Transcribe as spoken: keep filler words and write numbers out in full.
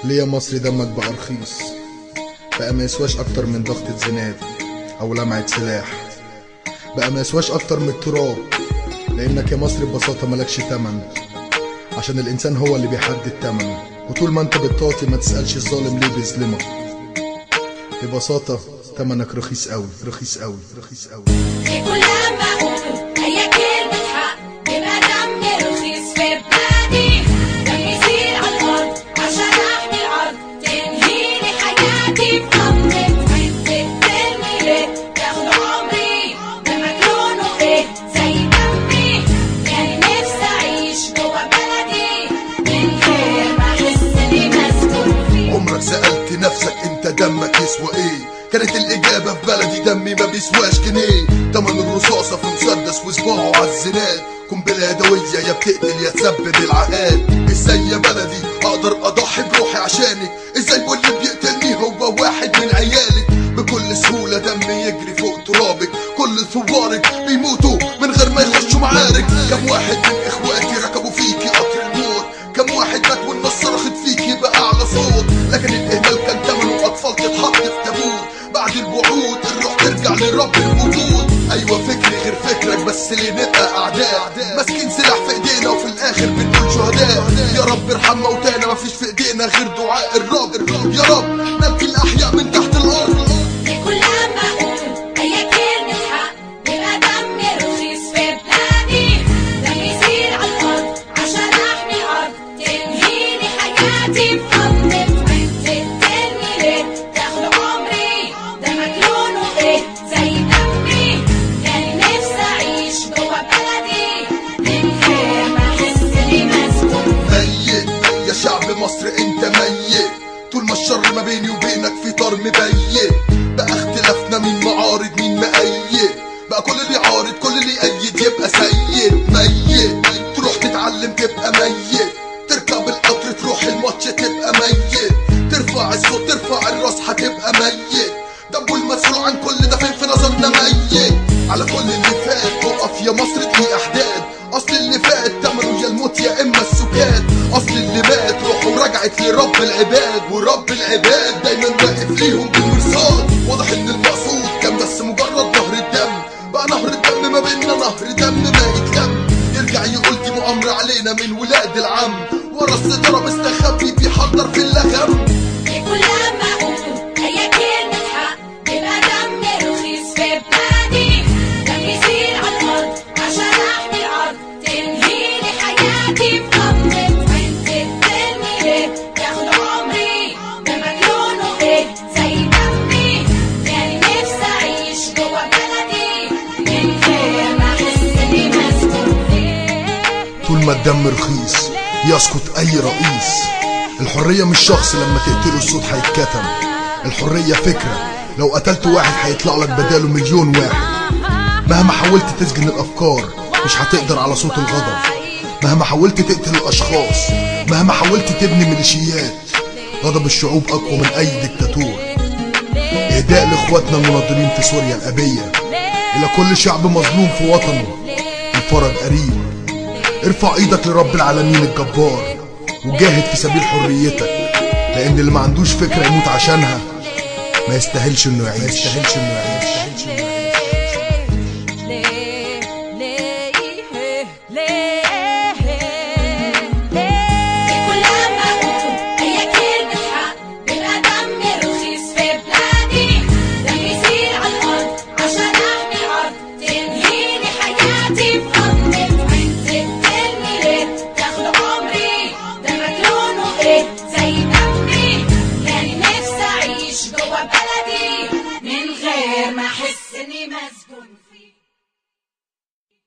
ليه يا مصري دمك بقى رخيص؟ بقى ما يسواش اكتر من ضغطة زناد او لمعة سلاح، بقى ما يسواش اكتر من التراب، لانك يا مصري ببساطة ملكش تمن، عشان الانسان هو اللي بيحدد تمنه. وطول ما انت بتطاطي ما تسألش الظالم ليه بيظلمك. ببساطة تمنك رخيص قوي رخيص قوي رخيص قوي. كل لما اقول هي كلمة حق بما دمي رخيص في بلادي، دمي يسيل على الارض عشان احمي الارض، تنهيلي حياتي في قبضة عز تقتلني ليه؟ تاخد عمري ده مجنونه ايه زي دمي، يعني نفسي اعيش جوا بلدي من غير ما احس اني مسجون فيه. عمرك سألت نفسك انت دمك يسوى ايه؟ كانت الإجابة في بلدي دمي ما بيسواش جنيه. تمن الرصاصة في مسدس وصباعه عالزناد، قنبلة يدوية يا بتقتل يا تسبب العهاد. ازاي يا بلدي اقدر اضحي بروحي عشانك؟ ازاي واللي بيقتلني هو واحد من عيالك؟ بكل سهولة دمي يجري فوق ترابك، كل ثوارك بيموتوا من غير ما يخشوا معارك. كم واحد من اخواتي ركبوا فيكي قطر الموت، كم واحد مات والناس صرخت فيكي بأعلى صوت، لكن الإهمال كان تمنه أطفال تتحط في تابوت. بعد الوعود الروح ترجع لرب الوجود. أيوة فكري غير فكرك بس ليه نبقى أعداء؟ ماسكين سلاح في إيدينا وفي الآخر بنقول شهداء. يا رب ارحم موتانا مفيش في إيدينا غير دعاء الرب. يا رب نبكي الأحياء من تحت الأرض. كل لما اقول هي كلمة حق بما دمي رخيص في بلادي، دمي يسيل على الارض عشان احمي الارض، تنهيلي حياتي في قبضة عز تقتلني ليه؟ تاخد عمري ده مجنونه ايه زي دمي، يعني نفسي اعيش جوا بلدي من غير ما احس اني مسجون. ميت يا شعب مصر انت ميت، طول ما الشر ما بيني وبينك في طار مبيت. بقى اختلافنا مين معارض مين مأيد، بقى كل اللي عارض كل اللي يأيد يبقى سيد. ميت تروح تتعلم تبقى ميت، تركب القطر تروح الماتش تبقى ميت، ترفع الصوت ترفع الراس هتبقى ميت. طب والمسؤول عن كل ده فين في نظرنا ميت؟ على كل اللي فات اقف يا مصر دي احداد، اصل اللي فات تمنه يا الموت يا اما السكات. اصل اللي مات روحه رجعت لرب العباد، ورب العباد دايما واقف ليهم بالمرصاد. واضح ان المقصود كان بس مجرد نهر الدم، بقى نهر الدم ما بيننا نهر دم ما يتلم. يرجع يقول دي مؤامرة علينا من ولاد العم، ورا الستارة مستخبي بيحضر في اللغم. كل لما اقول هي كلمة حق بما دمي رخيص في بلادي، دمي يسيل على الارض عشان احمي الارض، تنهيلي حياتي في قبضة عز تقتلني ليه؟ تاخد عمري ده مجنونه ايه زي دمي، يعني نفسي اعيش جوا بلدي من غير ما احس اني مسجون فيه. طول ما الدم رخيص يسقط اي رئيس. الحرية مش شخص لما تقتله الصوت هيتكتم، الحرية فكرة لو قتلت واحد هيطلع لك بداله مليون واحد. مهما حاولت تسجن الافكار مش هتقدر على صوت الغضب، مهما حاولت تقتل الاشخاص، مهما حاولت تبني ميليشيات، غضب الشعوب اقوى من اي ديكتاتور. اهداء لاخواتنا المناضلين في سوريا الابية، الى كل شعب مظلوم في وطنه الفرج قريب. ارفع ايدك لرب العالمين الجبار وجاهد في سبيل حريتك، لان اللي ما عندوش فكرة يموت عشانها ما يستاهلش انه يعيش.